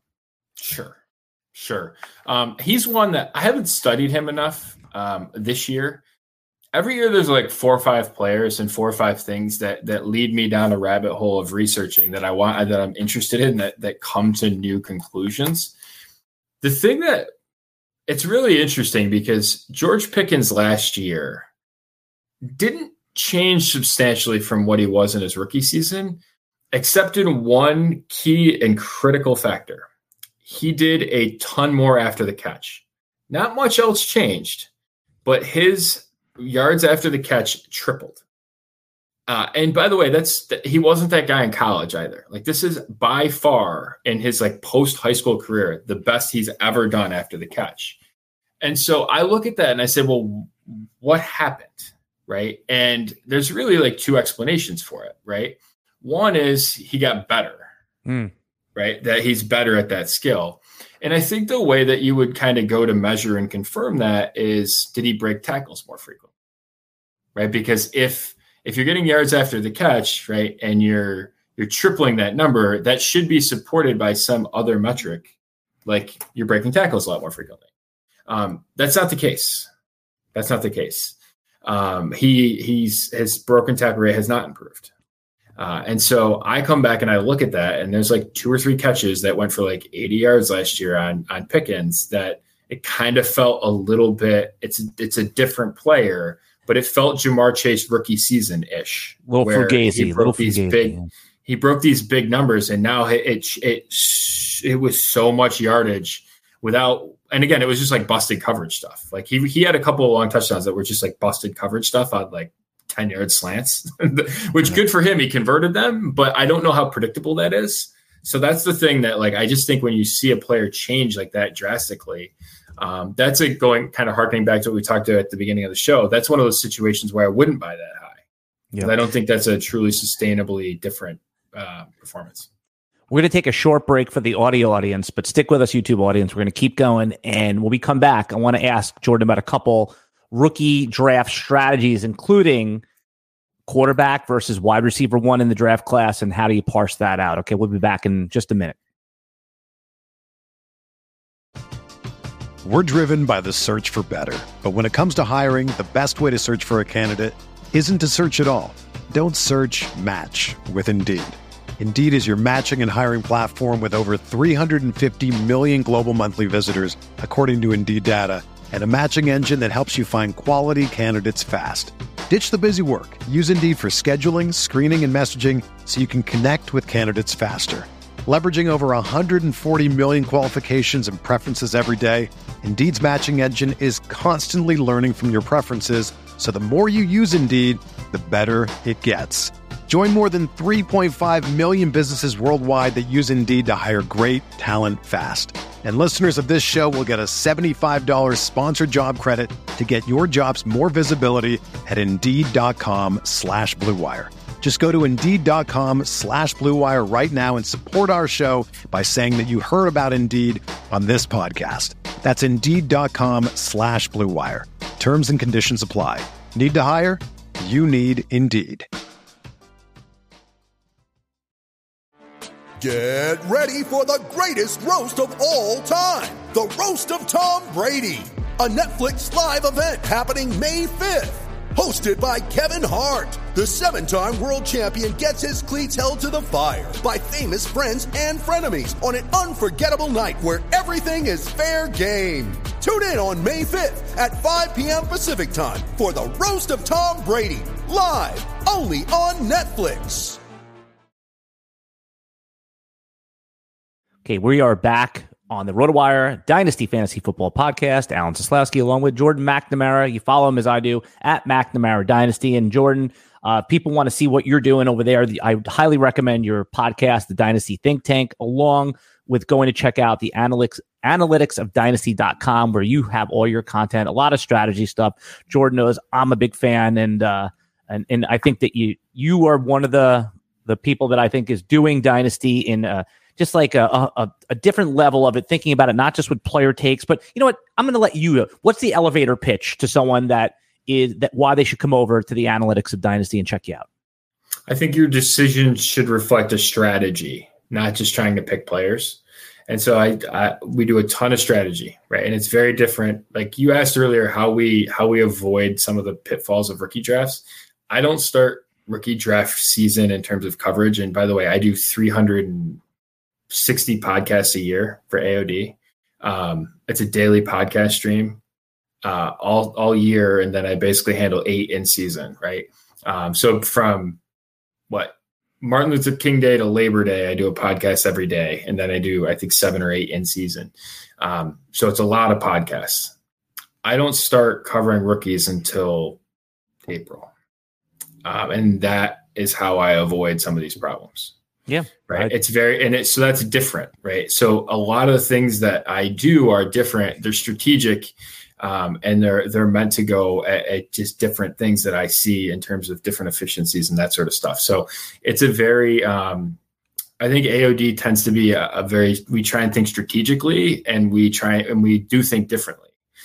Sure. He's one that I haven't studied him enough this year. Every year there's like 4 or 5 players and 4 or 5 things that lead me down a rabbit hole of researching that I'm interested in that come to new conclusions. The thing that it's really interesting because George Pickens last year didn't change substantially from what he was in his rookie season, except in one key and critical factor. He did a ton more after the catch. Not much else changed, but his yards after the catch tripled. And by the way, he wasn't that guy in college either. Like this is by far in his like post high school career, the best he's ever done after the catch. And so I look at that and I say, well, what happened? Right. And there's really like 2 explanations for it. Right. One is he got better. Right. That he's better at that skill. And I think the way that you would kind of go to measure and confirm that is, did he break tackles more frequently? Right. Because if you're getting yards after the catch, right, and you're tripling that number, that should be supported by some other metric, like you're breaking tackles a lot more frequently. That's not the case. His broken tackle rate has not improved. And so I come back and I look at that, and there's like 2 or 3 catches that went for like 80 yards last year on Pickens that it kind of felt a little bit, it's a different player, but it felt Jamar Chase rookie season-ish. He broke these big numbers, and now it was so much yardage without, and again, it was just like busted coverage stuff. Like he had a couple of long touchdowns that were just like busted coverage stuff on like 10-yard slants, which good for him. He converted them, but I don't know how predictable that is. So that's the thing that like, I just think when you see a player change like that drastically, that's going kind of harkening back to what we talked about at the beginning of the show. That's one of those situations where I wouldn't buy that high. Yep. I don't think that's a truly sustainably different performance. We're going to take a short break for the audio audience, but stick with us, YouTube audience. We're going to keep going. And when we come back, I want to ask Jordan about a couple rookie draft strategies, including quarterback versus wide receiver 1 in the draft class, and how do you parse that out? Okay, we'll be back in just a minute. We're driven by the search for better. But when it comes to hiring, the best way to search for a candidate isn't to search at all. Don't search, match with Indeed. Indeed is your matching and hiring platform with over 350 million global monthly visitors, according to Indeed data, and a matching engine that helps you find quality candidates fast. Ditch the busy work. Use Indeed for scheduling, screening, and messaging so you can connect with candidates faster. Leveraging over 140 million qualifications and preferences every day, Indeed's matching engine is constantly learning from your preferences, so the more you use Indeed, the better it gets. Join more than 3.5 million businesses worldwide that use Indeed to hire great talent fast. And listeners of this show will get a $75 sponsored job credit to get your jobs more visibility at Indeed.com/Blue Wire. Just go to Indeed.com/Blue Wire right now and support our show by saying that you heard about Indeed on this podcast. That's Indeed.com/Blue Wire. Terms and conditions apply. Need to hire? You need Indeed. Get ready for the greatest roast of all time, the Roast of Tom Brady, a Netflix live event happening May 5th. Hosted by Kevin Hart, the 7-time world champion gets his cleats held to the fire by famous friends and frenemies on an unforgettable night where everything is fair game. Tune in on May 5th at 5 p.m. Pacific time for the Roast of Tom Brady, live only on Netflix. Okay, we are back on the RotoWire Dynasty Fantasy Football Podcast. Alan Seslowsky along with Jordan McNamara. You follow him as I do at McNamara Dynasty. And Jordan, people want to see what you're doing over there. I highly recommend your podcast, The Dynasty Think Tank, along with going to check out the analytics of dynasty.com, where you have all your content, a lot of strategy stuff. Jordan knows I'm a big fan, and I think that you are one of the people that I think is doing Dynasty in just like a different level of it, thinking about it, not just with player takes, but you know what? I'm going to let you, what's the elevator pitch to someone that why they should come over to the analytics of Dynasty and check you out? I think your decision should reflect a strategy, not just trying to pick players. And so we do a ton of strategy, right? And it's very different. Like you asked earlier, how we avoid some of the pitfalls of rookie drafts. I don't start rookie draft season in terms of coverage. And by the way, I do 360 podcasts a year for AOD. It's a daily podcast stream all year, and then I basically handle 8 in season, right? So from Martin Luther King Day to Labor Day, I do a podcast every day, and then I do, I think, 7 or 8 in season. So it's a lot of podcasts. I don't start covering rookies until April. And that is how I avoid some of these problems. Yeah. Right. So that's different. Right. So a lot of the things that I do are different. They're strategic. And they're meant to go at just different things that I see in terms of different efficiencies and that sort of stuff. So it's a very, I think AOD tends to be we try and think strategically, and we do think differently.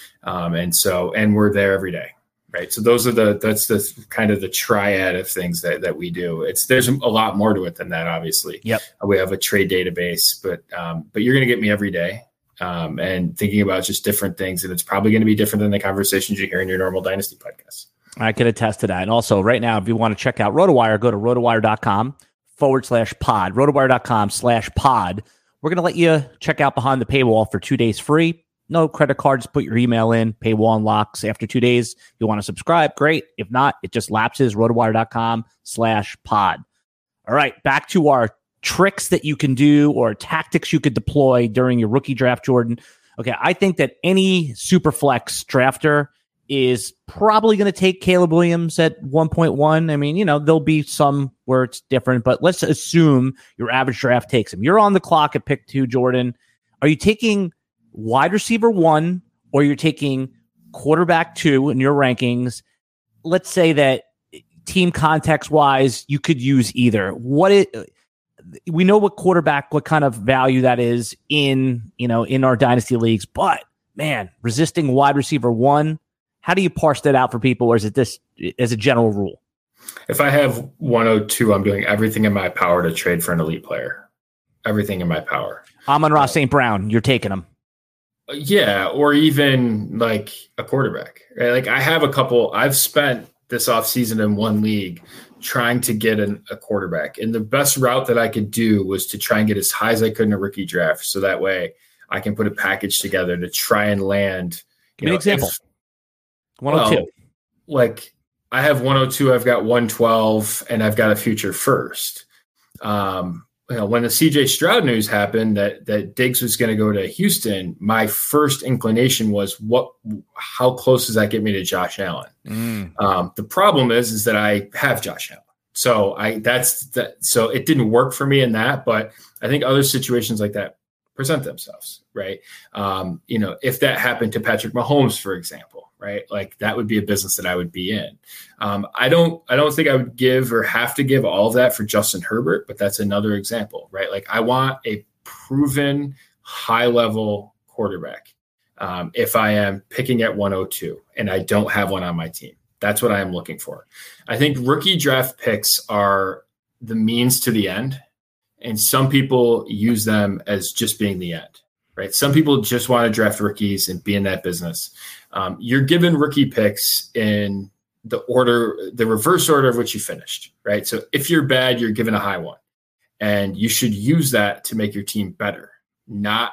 And we're there every day. Right. So that's the kind of the triad of things that we do. There's a lot more to it than that, obviously. Yep. We have a trade database, but you're going to get me every day. And thinking about just different things. And it's probably going to be different than the conversations you hear in your normal Dynasty podcast. I can attest to that. And also right now, if you want to check out RotoWire, go to rotowire.com/pod, rotowire.com/pod. We're going to let you check out Behind the Paywall for 2 days free. No credit cards, put your email in, paywall unlocks after 2 days. If you want to subscribe, great. If not, it just lapses, rotowire.com/pod. All right, back to our tricks that you can do or tactics you could deploy during your rookie draft, Jordan. Okay, I think that any super flex drafter is probably going to take Caleb Williams at 1.1. I mean, there'll be some where it's different, but let's assume your average draft takes him. You're on the clock at pick 2, Jordan. Are you taking wide receiver 1 or you're taking quarterback 2 in your rankings? Let's say that team context wise, you could use either. We know what kind of value that is in our dynasty leagues, but man, resisting wide receiver 1, how do you parse that out for people? Or is it this as a general rule? If I have 102, I'm doing everything in my power to trade for an elite player. Everything in my power. Amon-Ra St. Brown, you're taking him. Yeah. Or even like a quarterback, right? Like I have a couple, I've spent this offseason in one league trying to get a quarterback. And the best route that I could do was to try and get as high as I could in a rookie draft. So that way I can put a package together to try and land. Give me an example. 102. Like I have 102, I've got 112, and I've got a future first. When the CJ Stroud news happened that Diggs was going to go to Houston, my first inclination was how close does that get me to Josh Allen? The problem is that I have Josh Allen. So so it didn't work for me in that, but I think other situations like that present themselves, right? If that happened to Patrick Mahomes, for example, right? Like that would be a business that I would be in. I don't think I would give or have to give all of that for Justin Herbert, but that's another example, right? Like I want a proven high level quarterback. If I am picking at 102 and I don't have one on my team, that's what I am looking for. I think rookie draft picks are the means to the end. And some people use them as just being the end, right? Some people just want to draft rookies and be in that business. You're given rookie picks in the reverse order of which you finished, right? So if you're bad, you're given a high one. And you should use that to make your team better, not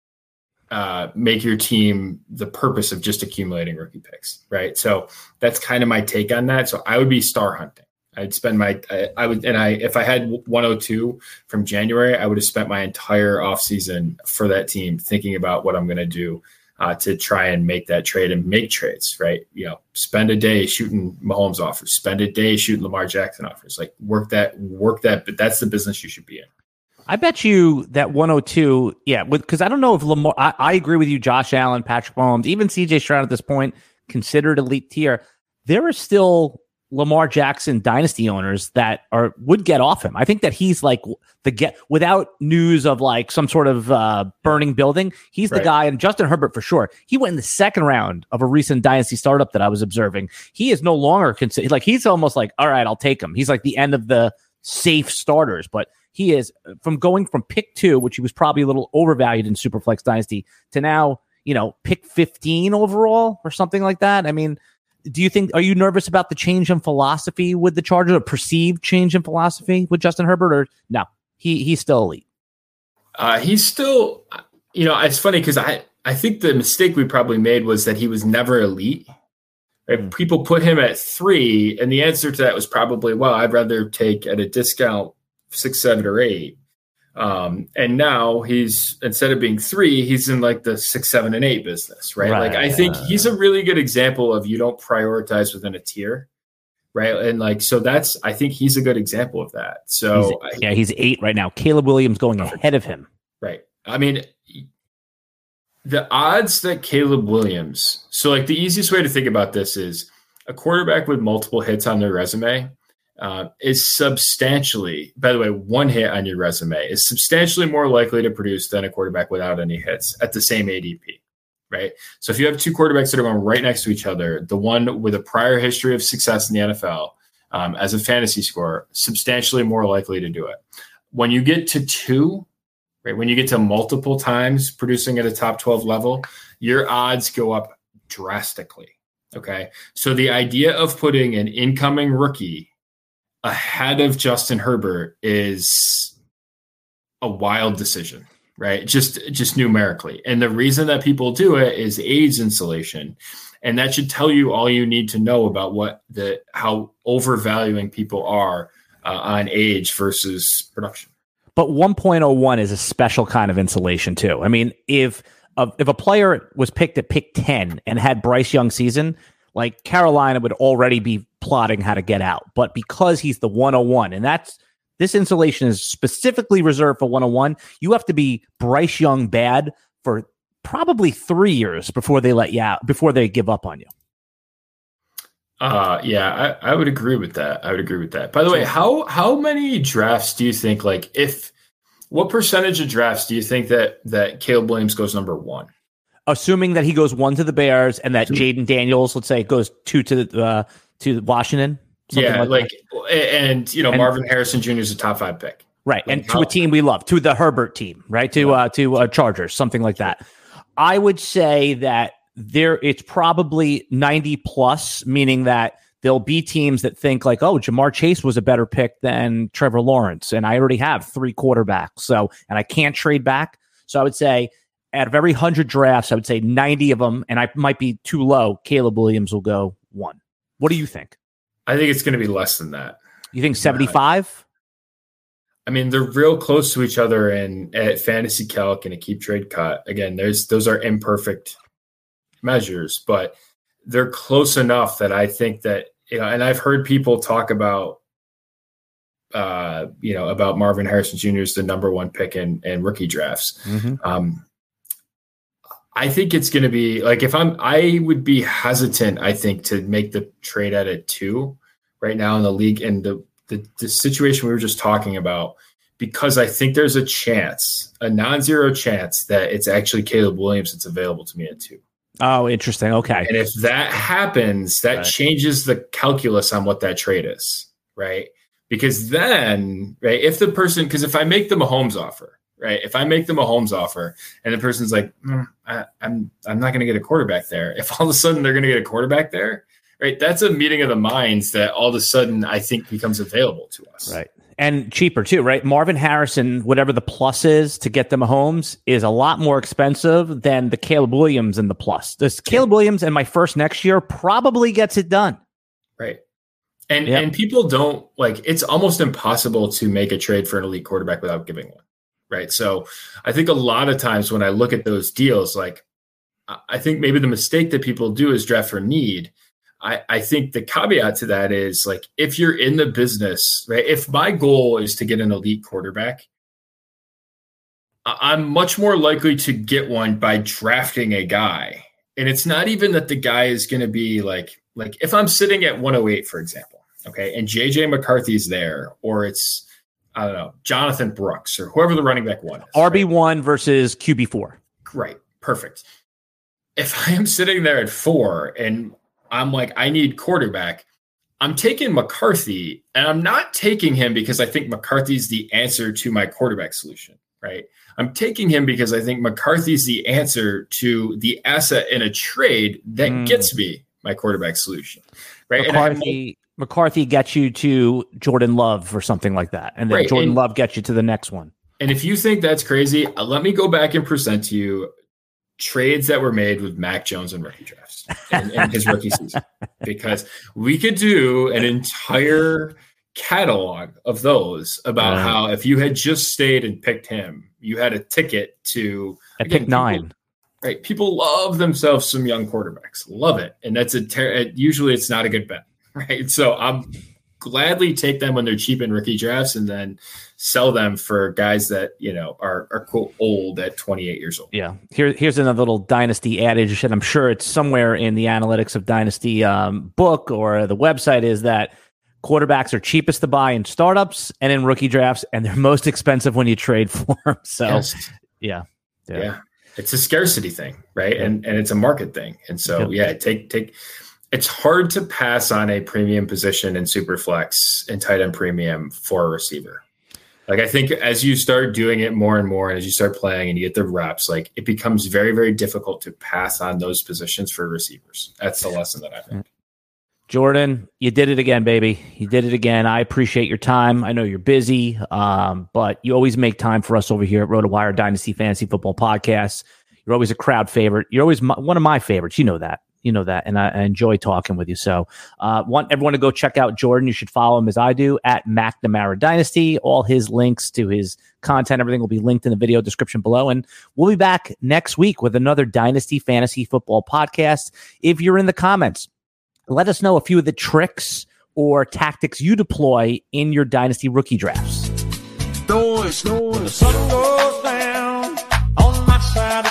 make your team the purpose of just accumulating rookie picks, right? So that's kind of my take on that. So I would be star hunting. I'd spend if I had 102 from January, I would have spent my entire offseason for that team thinking about what I'm going to do to try and make that trade and make trades, right? Spend a day shooting Mahomes offers, spend a day shooting Lamar Jackson offers, like work that, but that's the business you should be in. I bet you that 102, because I don't know if Lamar, I agree with you, Josh Allen, Patrick Mahomes, even CJ Stroud at this point, considered elite tier. There are still Lamar Jackson dynasty owners that would get off him. I think that he's like without news of like some sort of burning building. He's the guy, and Justin Herbert for sure. He went in the second round of a recent dynasty startup that I was observing. He is no longer considered, like he's almost like, all right, I'll take him. He's like the end of the safe starters, but he is from going from pick 2, which he was probably a little overvalued in Superflex Dynasty, to now, pick 15 overall or something like that. I mean, are you nervous about the change in philosophy with the Chargers, or perceived change in philosophy with Justin Herbert, or no? He's still elite. He's still, it's funny because I think the mistake we probably made was that he was never elite. Right? People put him at 3, and the answer to that was probably, well, I'd rather take at a discount 6, 7, or 8. And now he's, instead of being 3, he's in like the 6, 7, and 8 business, right? Like I think he's a really good example of you don't prioritize within a tier, right? And like, so I think he's a good example of that. So he's 8 right now. Caleb Williams going ahead of him. Right. I mean, the odds that Caleb Williams, so like the easiest way to think about this is a quarterback with multiple hits on their resume is substantially, by the way, one hit on your resume is substantially more likely to produce than a quarterback without any hits at the same ADP, right? So if you have two quarterbacks that are going right next to each other, the one with a prior history of success in the NFL as a fantasy scorer, substantially more likely to do it. When you get to 2, right, when you get to multiple times producing at a top 12 level, your odds go up drastically, okay? So the idea of putting an incoming rookie ahead of Justin Herbert is a wild decision, right? Just numerically. And the reason that people do it is age insulation. And that should tell you all you need to know about how overvaluing people are on age versus production. But 1.01 is a special kind of insulation too. I mean, if a player was picked at pick 10 and had Bryce Young season, like Carolina would already be plotting how to get out. But because he's the 101, and this insulation is specifically reserved for 101, you have to be Bryce Young bad for probably 3 years before they let you out, before they give up on you. Yeah, I would agree with that. By the way, how many drafts do you think, what percentage of drafts do you think that Caleb Williams goes number 1? Assuming that he goes 1 to the Bears and that Jaden Daniels, let's say, goes 2 to Washington. Yeah, and Marvin Harrison Jr. is a top 5 pick. Right, and to a team we love, to the Herbert team, right? To Chargers, something like that. I would say that it's probably 90 plus, meaning that there'll be teams that think like, oh, Jamar Chase was a better pick than Trevor Lawrence, and I already have 3 quarterbacks, and I can't trade back. So I would say out of every 100 drafts, I would say 90 of them, and I might be too low, Caleb Williams will go 1. What do you think? I think it's going to be less than that. You think 75? I mean, they're real close to each other at Fantasy Calc and a Keep Trade Cut. Again, those are imperfect measures, but they're close enough that I think that, and I've heard people talk about about Marvin Harrison Jr. as the number one pick in rookie drafts. I think it's going to be like, I would be hesitant, I think, to make the trade at 2 right now in the league. And the situation we were just talking about, because I think there's a non-zero chance that it's actually Caleb Williams that's available to me at 2. Oh, interesting. Okay. And if that happens, that changes the calculus on what that trade is, right? Because then, right, if I make them a Mahomes offer, right? If I make them a Mahomes offer and the person's like, I'm not going to get a quarterback there. If all of a sudden they're going to get a quarterback there, right? That's a meeting of the minds that all of a sudden I think becomes available to us. Right. And cheaper too, right? Marvin Harrison, whatever the plus is to get them a Mahomes, is a lot more expensive than the Caleb Williams and the plus. This Caleb Williams and my first next year probably gets it done. Right. And people don't it's almost impossible to make a trade for an elite quarterback without giving one. Right. So I think a lot of times when I look at those deals, I think maybe the mistake that people do is draft for need. I think the caveat to that is if you're in the business, right? If my goal is to get an elite quarterback, I'm much more likely to get one by drafting a guy. And it's not even that the guy is going to be like if I'm sitting at 108, for example, okay, and JJ McCarthy's there, or it's, I don't know, Jonathan Brooks or whoever the running back one is. RB1 versus QB4. Right. Perfect. If I am sitting there at 4 and I'm I need quarterback, I'm taking McCarthy, and I'm not taking him because I think McCarthy's the answer to my quarterback solution, right? I'm taking him because I think McCarthy's the answer to the asset in a trade that gets me my quarterback solution, right? McCarthy gets you to Jordan Love or something like that, and then Jordan Love gets you to the next one. And if you think that's crazy, let me go back and present to you trades that were made with Mac Jones and rookie drafts in his rookie season, because we could do an entire catalog of those about how if you had just stayed and picked him, you had a ticket to pick 9. Right. People love themselves some young quarterbacks, love it. And that's usually it's not a good bet. Right. So I'm gladly take them when they're cheap in rookie drafts and then sell them for guys that, are quote old at 28 years old. Yeah. Here's another little Dynasty adage, and I'm sure it's somewhere in the Analytics of Dynasty book or the website, is that quarterbacks are cheapest to buy in startups and in rookie drafts, and they're most expensive when you trade for them. So yeah. It's a scarcity thing, right? And it's a market thing. And so take it's hard to pass on a premium position in Superflex and tight end premium for a receiver. I think as you start doing it more and more, and as you start playing and you get the reps, it becomes very, very difficult to pass on those positions for receivers. That's the lesson that I've learned. Jordan, you did it again, baby. You did it again. I appreciate your time. I know you're busy, but you always make time for us over here at RotoWire Dynasty Fantasy Football Podcast. You're always a crowd favorite. You're always one of my favorites. You know that. And I enjoy talking with you. So want everyone to go check out Jordan. You should follow him as I do at McNamara Dynasty. All his links to his content, everything will be linked in the video description below. And we'll be back next week with another Dynasty Fantasy Football Podcast. If you're in the comments, let us know a few of the tricks or tactics you deploy in your Dynasty rookie drafts. When the sun goes down on my side